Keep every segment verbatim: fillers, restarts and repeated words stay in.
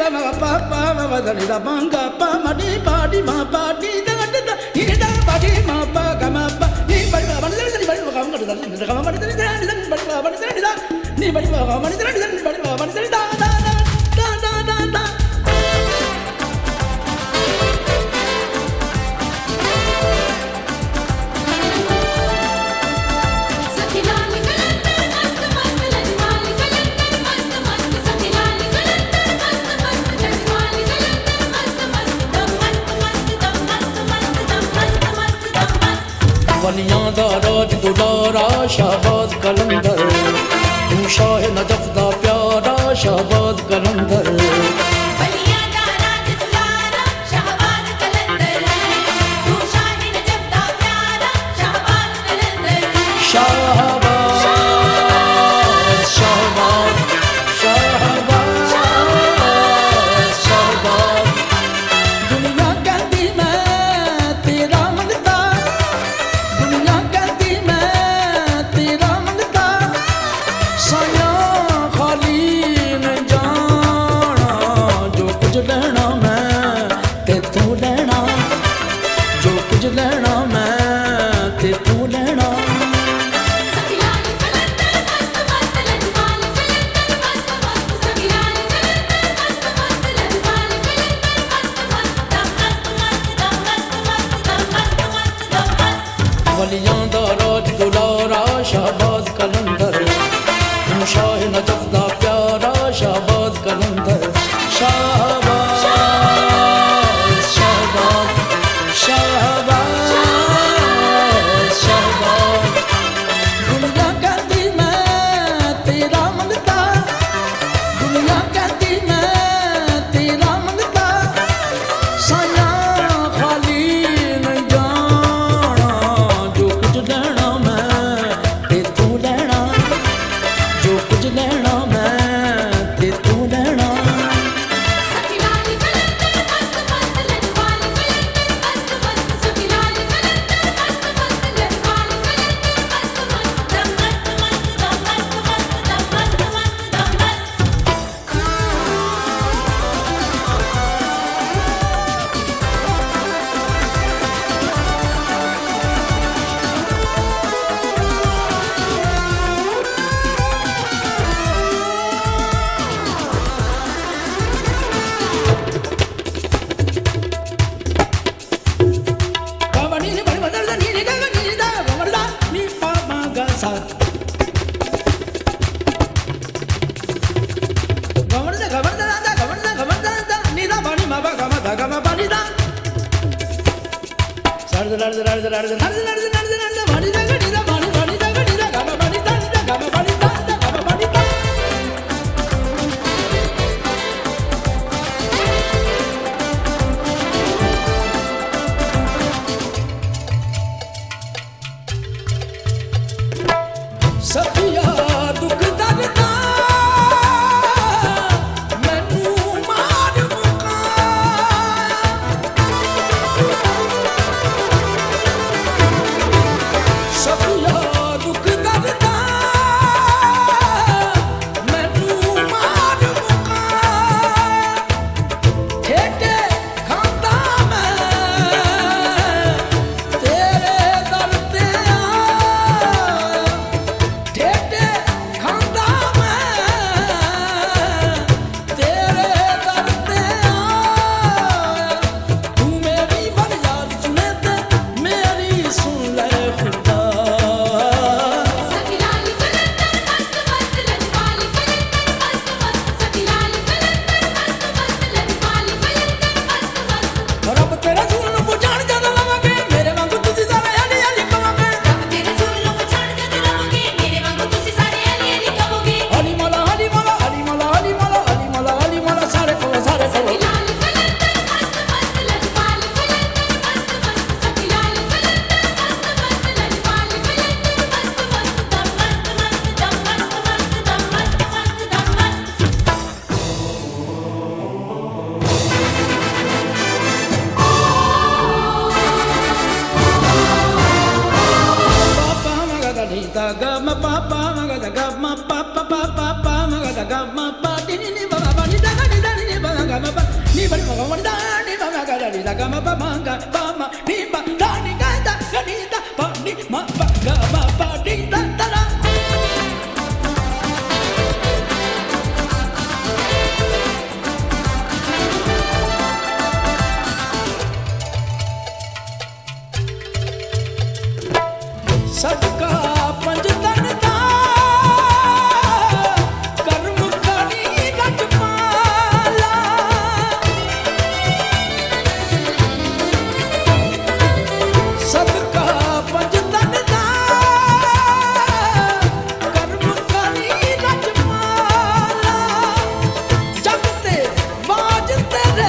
वलियां दा राज दुलारा शाहबाज कलंदर, तू शाह नजफ दा प्यारा शाहबाज कलंदर। वलियां दा राज दुलारा शाहबाज कलंदर, तू शाह नजफ दा प्यारा शाहबाज कलंदर। शाहबाज शाहबाज शाहबाज शाहबाज। दुनिया कहती मैं तेरा मंगता, दुनिया कहती मैं तेरा मंगता, साया खाली न जाना, जो कुछ लेना मैं तेथों लेना, जो कुछ लेना मैं तेथों लेना। वलियां दा राज दुलारा शाहबाज कलंदर, तू शाह नजफ दा प्यारा शाहबाज कलंदर। शाहबाज शाहबाज शाहबाज शाहबाज। दुनिया कहती मैं तेरा मंगता, दुनिया कहती मैं तेरा मंगता, साया खाली न जाना, जो कुछ लेना मैं तेथों लेना, जो कुछ लेना मैं तेथों लेना। सखिया दुख दर्दा मैनू मार मुका, सब da ga ma pa ma ga pa ma ni pa da ni ga da ga ni da pa ni ma pa ga ma pa ni da da da. सदका पंजतन दा कर्म करी रजमाला सदका पंजतन दा कर्म करी रजमाला जग ते बाज तेरे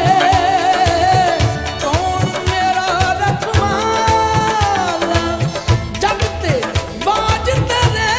कौन मेरा रखवाला जग ते बाज तेरे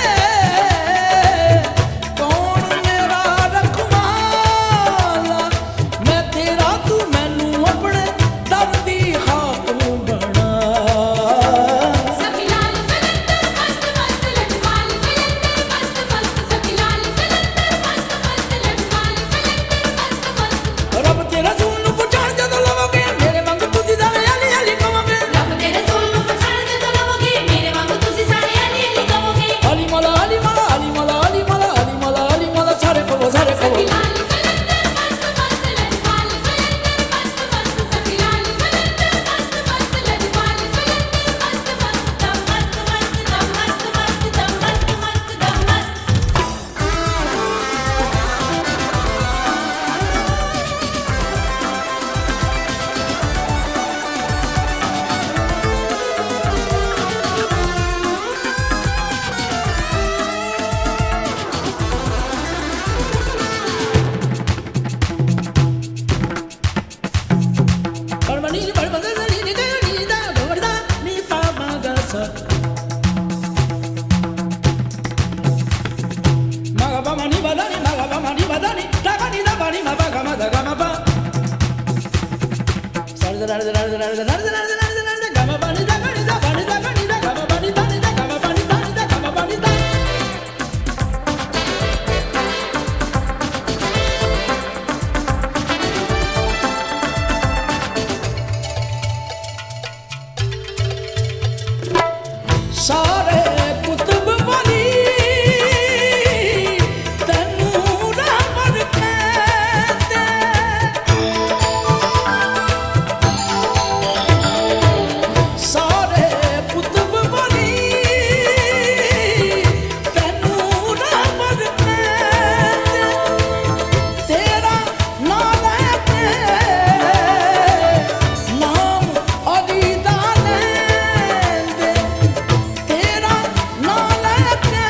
कौन मेरा रखवाला मैं तेरा तू मैनू अपने दर दी खातू बना सखी लाल कलंदर मस्त मस्त लजपाल कलंदर मस्त मस्त सखी लाल कलंदर मस्त मस्त लजपाल कलंदर मस्त मस्त रब तेरा सूल नू पुछाण जदों लवोगे मेरे वांग तुसी सारे हली हली कहोगे रब तेरे सोल ਨੂੰ ਪਛਾਣ ਜਦੋਂ ਲਵੋਗੇ ਮੇਰੇ ਵਾਂਗ ਤੁਸੀਂ ਸਾਰੇ ਹਲੀ ਹਲੀ ਕਹੋਗੇ हली मौला हली मौला हली मौला हली मौला हली मौला हली मौला सारे कहो सारे कहो सखी लाल कलंदर मस्त मस्त लजपाल कलंदर मस्त मस्त सखी लाल कलंदर मस्त मस्त लजपाल कलंदर मस्त मस्त दम मस्त मस्त दम मस्त मस्त दम मस्त मस्त दम मस्त परमनी परमदा नी नी गा नी दा गोरदा नी पा मा गा सा मा गा पा मा नी बा दा नी मा गा पा मा नी बा दा नी दा गा नी दा पा नी मा पा गा मा दा गा मा पा सा रे दा रे दा रे दा रे दा रे दा रे दा रे दा रे दा गा मा पा नी दा गा नी दा पा नी दा गा नी दा गा मा पा नी दा नी दा गा मा पा नी दा नी दा गा मा पा नी दा सारे कुतुब वाली तैनू रमन कहते सारे कुतुब वाली तैनू रमन कहते तेरा नाम लेते नाम अली दा लेंदे तेरा नाम लेते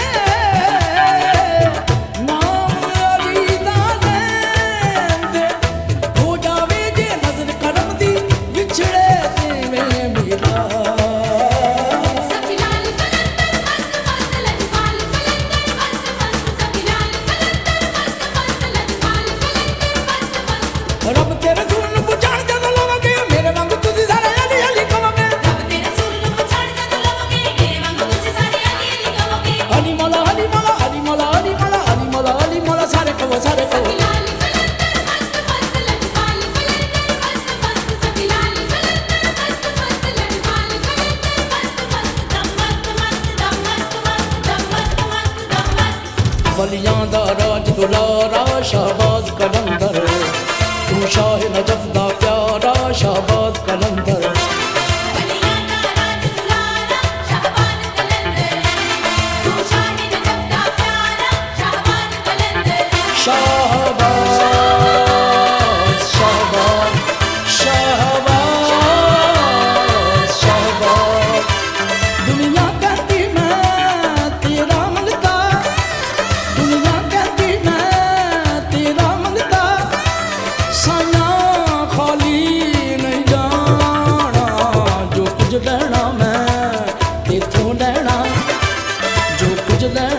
नाम अली दा लेंदे हो जावे जे नजर करम दी विछड़े तेवें मिला सखी लाल कलंदर मस्त मस्त लजपाल कलंदर मस्त मस्त सखी लाल कलंदर मस्त मस्त लजपाल कलंदर मस्त मस्त रब तेरे सूल नू पुछाण जदों लवोगे मेरे वांग तुसी सारे हली हली कहोगे रब तेरे सोल ਨੂੰ ਪਛਾਣ ਜਦੋਂ ਲਵੋਗੇ ਮੇਰੇ ਵਾਂਗ ਤੁਸੀਂ ਸਾਰੇ ਹਲੀ ਹਲੀ ਕਹੋਗੇ हली मौला हली मौला हली मौला हली मौला हली मौला हली मौला सारे कहो सारे कहो सखी लाल कलंदर मस्त मस्त लजपाल कलंदर मस्त मस्त सखी लाल कलंदर मस्त मस्त लजपाल कलंदर मस्त मस्त दम मस्त मस्त दम मस्त मस्त दम मस्त मस्त दम मस्त वलियां दा राज दुलारा शाहबाज कलंदर तू शाह नजफ दा प्यारा शाहबाज कलंदर बलिया दा राज दुलारा शाहबाज कलंदर तू शाह नजफ दा प्यारा शाहबाज कलंदर शाहबाज शाहबाज शाहबाज शाहबाज दुनिया कहती मैं तेरा मंगता दुनिया कहती मैं तेरा मंगता साया खाली नहीं जाना जो कुछ लेना मैं तेथों लेना जो कुछ लेना